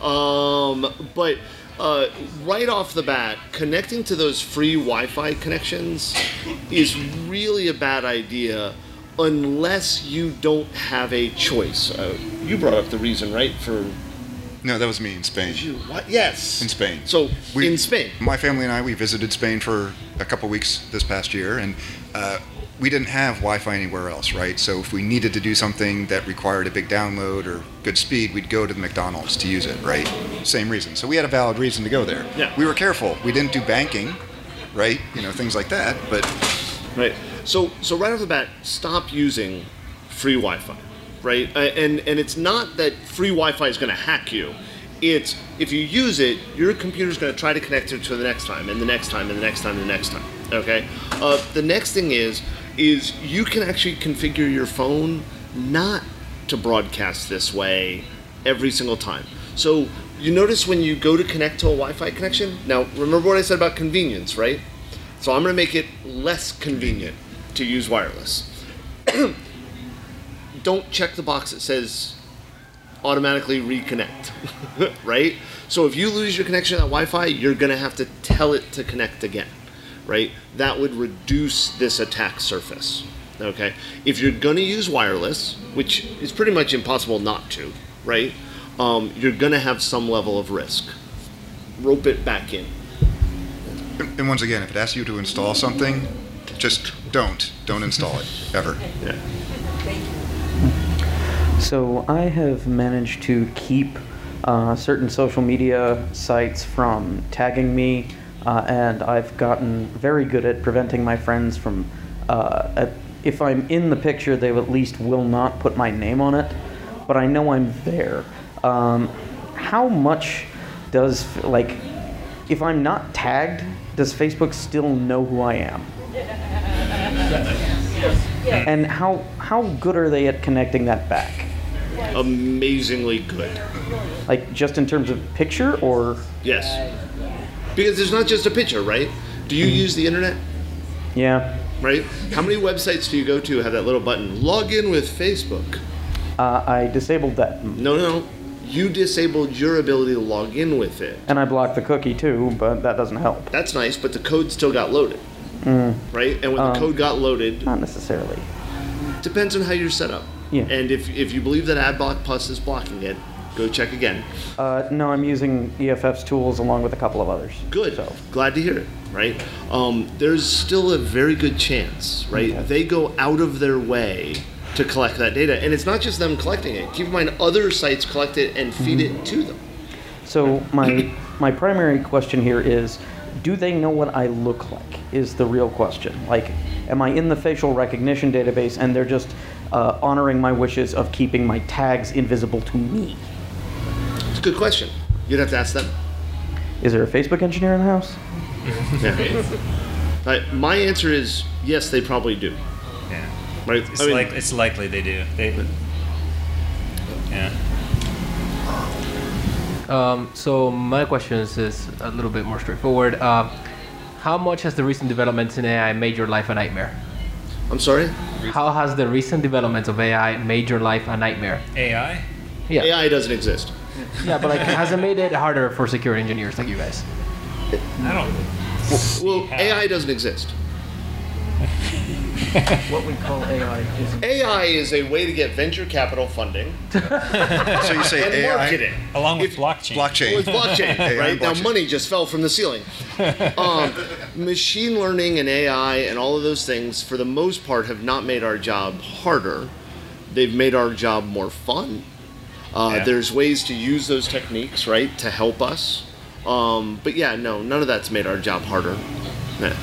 But right off the bat, connecting to those free Wi-Fi connections is really a bad idea unless you don't have a choice. You brought up the reason, right? No, that was me in Spain. What? Yes. In Spain. So, in Spain. My family and I, we visited Spain for a couple weeks this past year, and we didn't have Wi-Fi anywhere else, right? So if we needed to do something that required a big download or good speed, we'd go to the McDonald's to use it, right? Same reason. So we had a valid reason to go there. Yeah. We were careful. We didn't do banking, right? Things like that, but... Right. So right off the bat, stop using free Wi-Fi, right? And it's not that free Wi-Fi is going to hack you. It's if you use it, your computer's going to try to connect it to the next time, and the next time, and the next time, and the next time. Okay. The next thing is you can actually configure your phone not to broadcast this way every single time. So you notice when you go to connect to a Wi-Fi connection. Now remember what I said about convenience, right? So I'm going to make it less convenient to use wireless. Don't check the box that says automatically reconnect, right? So if you lose your connection to that Wi-Fi, you're going to have to tell it to connect again, right? That would reduce this attack surface. Okay, if you're going to use wireless, which is pretty much impossible not to, right? You're going to have some level of risk. Rope it back in. And once again, if it asks you to install something, just don't install it ever. Yeah. So I have managed to keep certain social media sites from tagging me, and I've gotten very good at preventing my friends from, if I'm in the picture, they at least will not put my name on it, but I know I'm there. How much does, like, if I'm not tagged, does Facebook still know who I am? And how good are they at connecting that back? Amazingly good. Like, just in terms of picture, or? Yes. Because there's not just a picture, right? Do you use the internet? Yeah. Right? How many websites do you go to have that little button, log in with Facebook? I disabled that. No. You disabled your ability to log in with it. And I blocked the cookie too, but that doesn't help. That's nice, but the code still got loaded. Right? And when the code got loaded... Not necessarily. Depends on how you're set up. Yeah. And if you believe that AdBlock Plus is blocking it, go check again. No, I'm using EFF's tools along with a couple of others. Good. So. Glad to hear it, right? There's still a very good chance, right? Okay. They go out of their way to collect that data. And it's not just them collecting it. Keep in mind, other sites collect it and feed it to them. So my primary question here is, do they know what I look like, is the real question. Like, am I in the facial recognition database and they're just honoring my wishes of keeping my tags invisible to me? It's a good question. You'd have to ask them. Is there a Facebook engineer in the house? Yeah. My answer is yes, they probably do. Yeah. Right? It's likely they do. Yeah. So my question is a little bit more straightforward. How much has the recent developments in AI made your life a nightmare? I'm sorry? How has the recent developments of AI made your life a nightmare? AI? Yeah. AI doesn't exist. Yeah, but like, has it made it harder for security engineers like you guys? I don't. Well, AI doesn't exist. What we call AI is a way to get venture capital funding. So you say and AI marketing. Along with blockchain. Blockchain. Well, it's blockchain, right? Now money just fell from the ceiling. Machine learning and AI and all of those things, for the most part, have not made our job harder. They've made our job more fun. There's ways to use those techniques, right, to help us. But yeah, no, none of that's made our job harder. Yeah.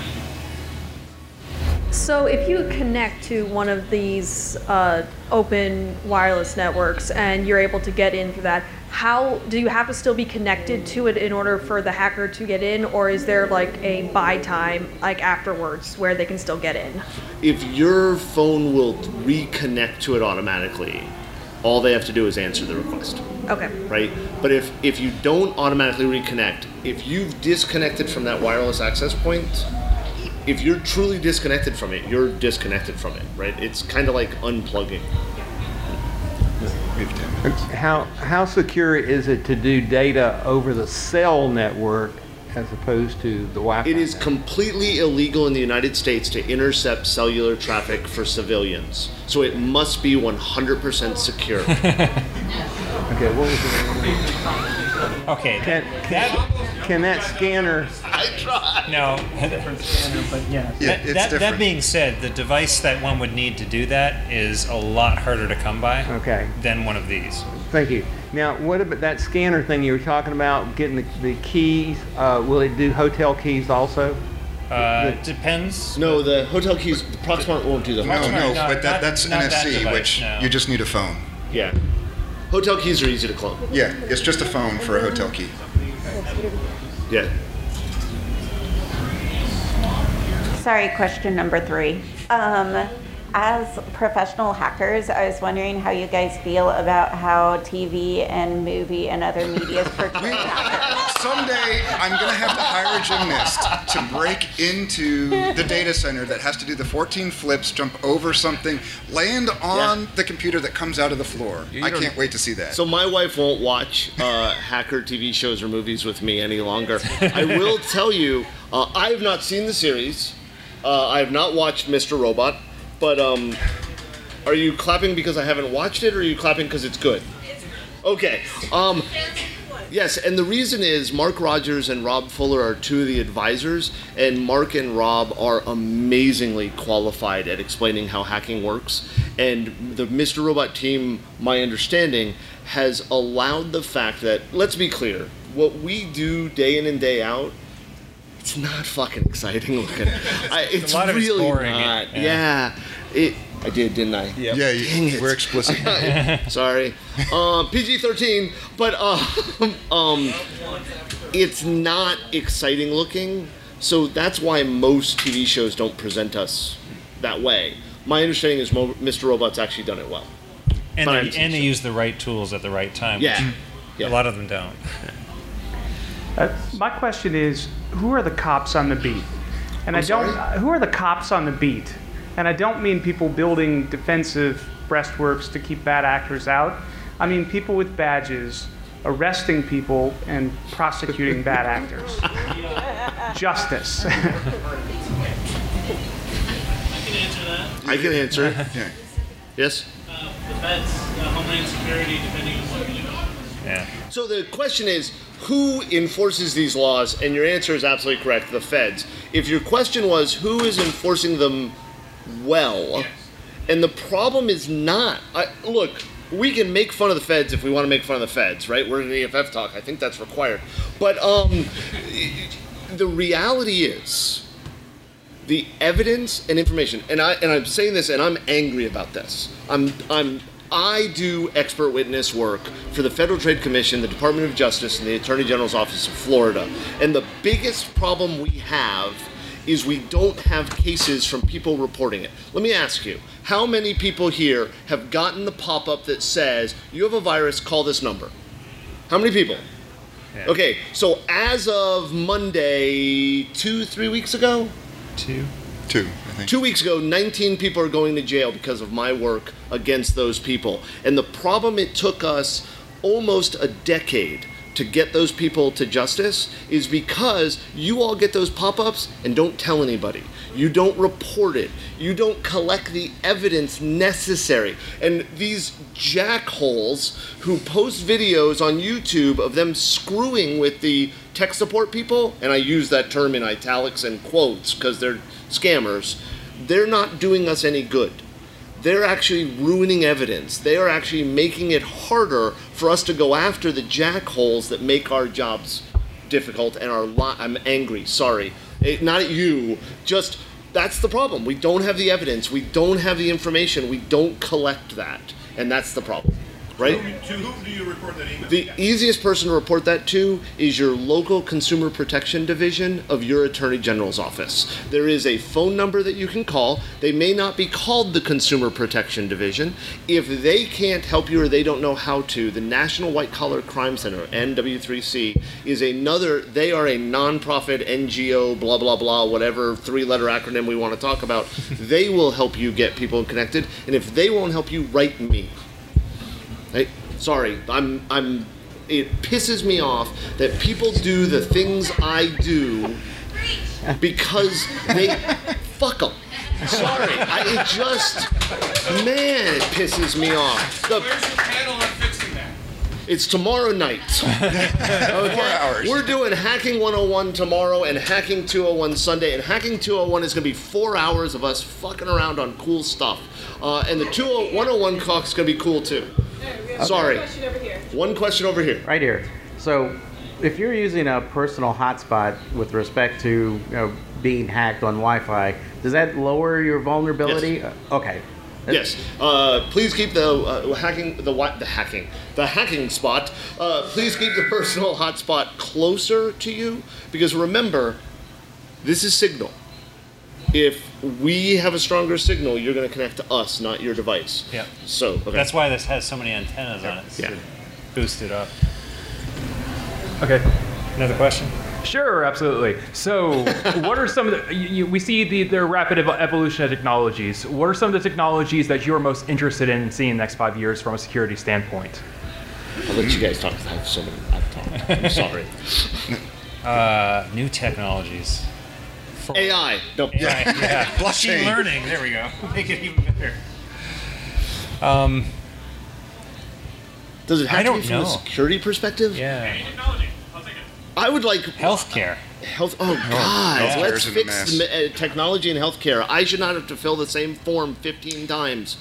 So if you connect to one of these open wireless networks and you're able to get in through that, how do you have to still be connected to it in order for the hacker to get in, or is there like a buy time like afterwards where they can still get in? If your phone will reconnect to it automatically, all they have to do is answer the request. Okay. Right? But if you don't automatically reconnect, if you've disconnected from that wireless access point, if you're truly disconnected from it, you're disconnected from it, right? It's kind of like unplugging. How secure is it to do data over the cell network as opposed to the Wi-Fi? It is completely illegal in the United States to intercept cellular traffic for civilians. So it must be 100% secure. Okay, what was the Okay. Can that scanner? I tried. No. Different scanner, but yeah. That being said, the device that one would need to do that is a lot harder to come by than one of these. Thank you. Now, what about that scanner thing you were talking about, getting the keys? Will it do hotel keys also? Depends. No, the hotel keys, the Proxmox won't do the hotel No, keys. but that's NFC, which you just need a phone. Yeah. Hotel keys are easy to clone. Yeah, it's just a phone for a hotel key. Yeah. Sorry, question number 3. As professional hackers, I was wondering how you guys feel about how TV and movie and other media is portraying hackers. Someday, I'm going to have to hire a gymnast to break into the data center that has to do the 14 flips, jump over something, land on the computer that comes out of the floor. I can't wait to see that. So my wife won't watch hacker TV shows or movies with me any longer. I will tell you, I have not seen the series. I have not watched Mr. Robot. But are you clapping because I haven't watched it, or are you clapping because it's good? Okay. Yes, and the reason is Mark Rogers and Rob Fuller are two of the advisors, and Mark and Rob are amazingly qualified at explaining how hacking works. And the Mr. Robot team, my understanding, has allowed the fact that, let's be clear, what we do day in and day out, it's not fucking exciting looking. It's a lot of it's really boring. not. I did, didn't I? Yeah, Dang it. we're explicit. Sorry. PG-13, but it's not exciting looking, so that's why most TV shows don't present us that way. My understanding is Mr. Robot's actually done it well. And they use the right tools at the right time. Yeah. A lot of them don't. My question is, who are the cops on the beat? And who are the cops on the beat? And I don't mean people building defensive breastworks to keep bad actors out. I mean people with badges arresting people and prosecuting bad actors. Justice. I can answer that. I can answer it. Yeah. Yes? The feds, Homeland Security, depending on what you know. Yeah. So the question is, who enforces these laws? And your answer is absolutely correct, the feds. If your question was, who is enforcing them well, and the problem is not, look, we can make fun of the feds if we want to make fun of the feds, right? We're in EFF talk. I think that's required. But the reality is, the evidence and information, and I'm saying this, and I'm angry about this. I do expert witness work for the Federal Trade Commission, the Department of Justice, and the Attorney General's Office of Florida. And the biggest problem we have is we don't have cases from people reporting it. Let me ask you, how many people here have gotten the pop-up that says, you have a virus, call this number? How many people? Yeah. Okay, so as of Monday, 3 weeks ago? Two, I think. 2 weeks ago, 19 people are going to jail because of my work against those people. And the problem, it took us almost a decade to get those people to justice is because you all get those pop-ups and don't tell anybody. You don't report it. You don't collect the evidence necessary. And these jackholes who post videos on YouTube of them screwing with the tech support people, and I use that term in italics and quotes because they're scammers, they're not doing us any good. They're actually ruining evidence. They are actually making it harder for us to go after the jackholes that make our jobs difficult and I'm angry, sorry. Not at you, just that's the problem. We don't have the evidence. We don't have the information. We don't collect that. And that's the problem, right? To whom do you report that email? The easiest person to report that to is your local consumer protection division of your Attorney General's office. There is a phone number that you can call. They may not be called the Consumer Protection Division. If they can't help you or they don't know how to, the National White Collar Crime Center, NW3C, is another, they are a nonprofit NGO, blah, blah, blah, whatever three-letter acronym we want to talk about. They will help you get people connected. And if they won't help you, write me. Hey, sorry, it pisses me off that people do the things I do because they fuck them. Sorry, it pisses me off. Where's your panel on fixing that? It's tomorrow night. Okay? 4 hours. We're doing Hacking 101 tomorrow and Hacking 201 Sunday, and Hacking 201 is going to be 4 hours of us fucking around on cool stuff. And the 101 talk is going to be cool too. Sorry. One question over here. Right here. So, if you're using a personal hotspot with respect to being hacked on Wi-Fi, does that lower your vulnerability? Yes. Okay. Yes. Please keep the hacking spot. Please keep the personal hotspot closer to you because remember, this is Signal. If we have a stronger signal, you're going to connect to us, not your device. Yeah. So okay. That's why this has so many antennas on it. Yeah. To boost it up. Okay. Another question? Sure, absolutely. So, what are some of the, we see the rapid evolution of technologies. What are some of the technologies that you're most interested in seeing in the next 5 years from a security standpoint? I'll let you guys talk. I have so many. I've talked. I'm sorry. New technologies. AI. No. AI, yeah. Blockchain. Machine learning. There we go. Make it even better. Does it have I to don't be from know. a security perspective? Yeah. I would like healthcare. Health. Oh God! healthcare Let's is a fix mess. technology and healthcare. I should not have to fill the same form 15 times.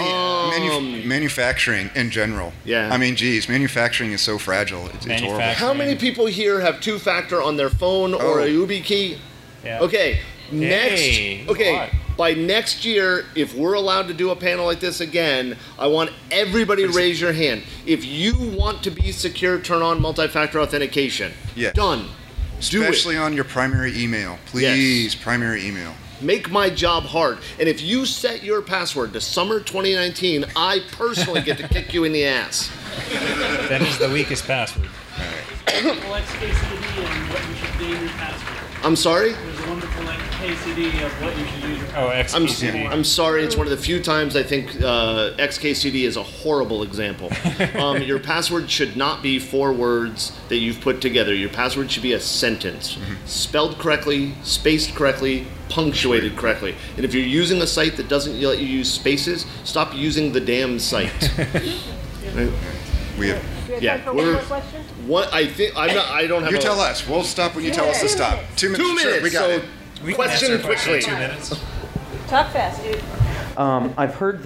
Manufacturing in general. Yeah. I mean, geez, manufacturing is so fragile. It's horrible. How many people here have two-factor on their phone or a YubiKey? Yeah. Okay. Hey, Next. Okay. By next year, if we're allowed to do a panel like this again, I want everybody to raise your hand. If you want to be secure, turn on multi-factor authentication. Yes. Done. Do it. Especially on your primary email. Please, primary email. Make my job hard. And if you set your password to summer 2019, I personally get to kick you in the ass. That is the weakest password. Wonderful XKCD and what you should name your password. I'm sorry? There's a wonderful XKCD of what you should use your Oh, password. I'm sorry. It's one of the few times I think XKCD is a horrible example. Your password should not be 4 words that you've put together. Your password should be a sentence, spelled correctly, spaced correctly, punctuated correctly. And if you're using a site that doesn't let you use spaces, stop using the damn site. Right? We have. Yeah, we're. What I think I'm not. I don't have. You tell us. We'll stop when you tell us to stop. 2 minutes. 2 minutes. Sure, we got it. We can question answer a question quickly. in 2 minutes. Talk fast, dude. I've heard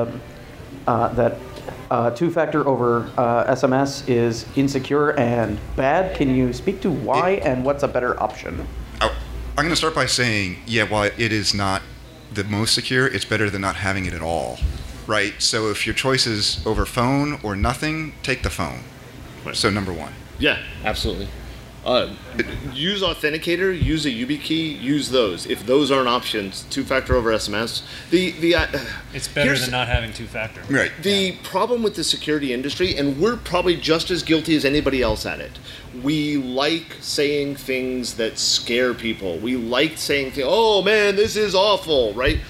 that two-factor over SMS is insecure and bad. Can you speak to why and what's a better option? I'm going to start by saying, yeah, while it is not the most secure, it's better than not having it at all, right? So if your choice is over phone or nothing, take the phone. So number one. Yeah, absolutely. Use Authenticator, use a YubiKey, use those. If those aren't options, two-factor over SMS. It's better than not having two-factor. Right. The problem with the security industry, and we're probably just as guilty as anybody else at it, we like saying things that scare people. We like saying things, oh man, this is awful, right?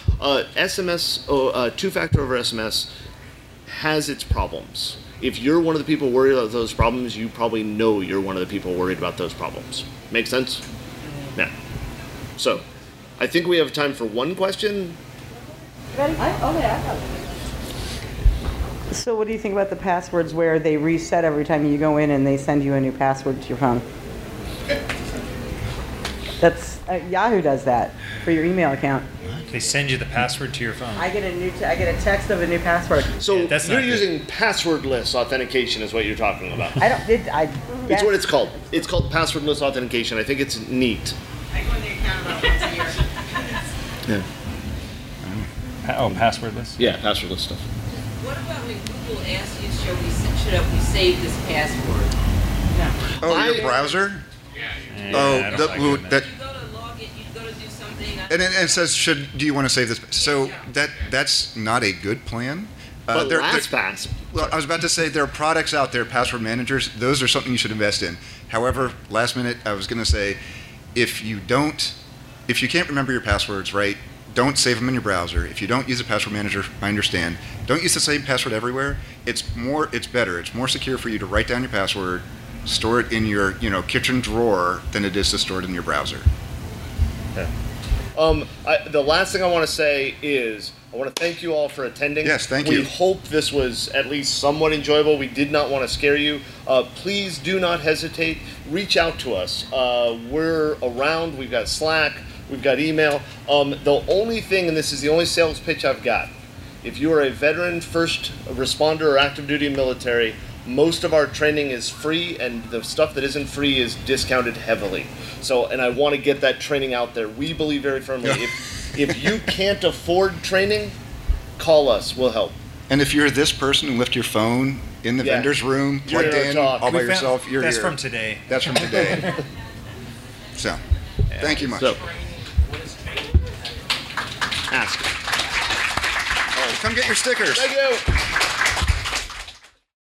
SMS, two-factor over SMS has its problems. If you're one of the people worried about those problems, you probably know you're one of the people worried about those problems. Make sense? Yeah. So, I think we have time for one question. Ready? So what do you think about the passwords where they reset every time you go in and they send you a new password to your phone? That's Yahoo does that for your email account. They send you the password to your phone. I get a text of a new password. So Yeah, that's you're not good. using passwordless authentication is what you're talking about. It's what it's called. It's called passwordless authentication. I think it's neat. I go in the account about once a year. Yeah. Oh, passwordless? Yeah, passwordless stuff. What about when Google asks you, should we save this password? Oh, your browser? I Oh, don't the, like doing that. And it says, do you want to save this? So that's not a good plan. But LastPass. Well, I was about to say there are products out there, password managers. Those are something you should invest in. However, last minute, I was going to say, if you can't remember your passwords, right? Don't save them in your browser. If you don't use a password manager, I understand. Don't use the same password everywhere. It's better. It's more secure for you to write down your password, store it in your kitchen drawer than it is to store it in your browser. Yeah. The last thing I want to say is I want to thank you all for attending. Yes, thank you. We hope this was at least somewhat enjoyable. We did not want to scare you. Please do not hesitate. Reach out to us. We're around. We've got Slack. We've got email. The only thing, and this is the only sales pitch I've got, if you are a veteran, first responder, or active duty military, most of our training is free, and the stuff that isn't free is discounted heavily. So, and I want to get that training out there. We believe very firmly, if you can't afford training, call us. We'll help. And if you're this person who left your phone in the vendor's room, You're plugged here to in, talk. all by We found- yourself, you're that's here. from today. That's from today. So, thank you much. So, ask. Come get your stickers. Thank you.